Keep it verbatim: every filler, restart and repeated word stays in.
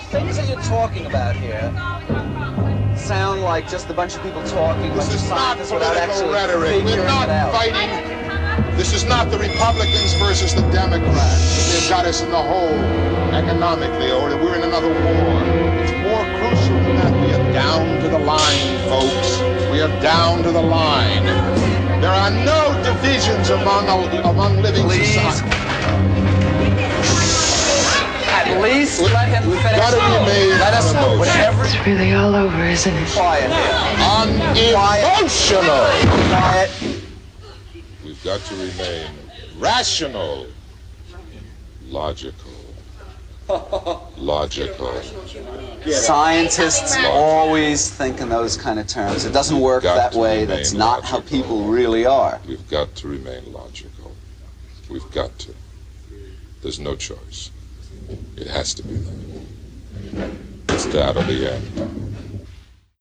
things that you're talking about here sound like just a bunch of people talking, This bunch of is not scientists without political actually rhetoric. figuring We're not it out. fighting. This is not the Republicans versus the Democrats. They've got us in the hole economically, or we're in another war. It's more crucial than that. We are down to the line, folks. We are down to the line. There are no divisions among among living Please. societies. At least let him We've finish. got to remain Let us know unemotional. whatever. It's really all over, isn't it? Quiet here. Unemotional. Quiet. We've got to remain rational, logical, logical. Scientists always think in those kind of terms. It doesn't work Got that to way. remain That's not how logical. people really are. We've got to remain logical. We've got to. There's no choice. It has to be that. It's that or the end.